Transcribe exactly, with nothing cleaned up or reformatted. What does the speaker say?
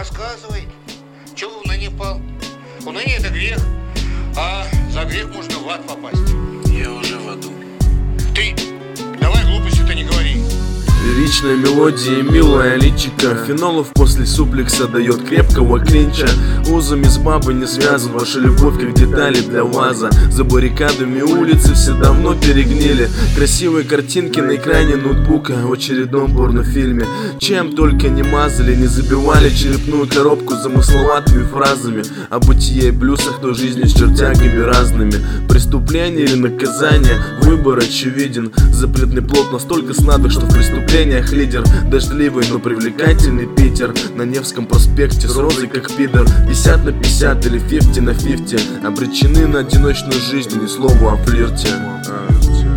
Рассказывай. Чего в уныние впал? Уныние — это грех, а за грех можно в ад попасть. Я уже в аду. Ты давай глупости-то не говори. Лиричная мелодия и милая личика. Фенолов после суплекса дает крепкого клинча. Узами с бабой не связан, ваша любовь как детали для ваза. За баррикадами улицы все давно перегнили. Красивые картинки на экране ноутбука в очередном порнофильме. Чем только не мазали, не забивали черепную коробку замысловатыми фразами о бытие и плюсах той жизни с чертягами разными. Преступление или наказание, выбор очевиден. Запретный плод настолько сладок, что в преступлении лидер. Дождливый, но привлекательный Питер на Невском проспекте с розой как пидор. Пятьдесят на пятьдесят или фифти на фифти. Обречены на одиночную жизнь, ни слова о флирте.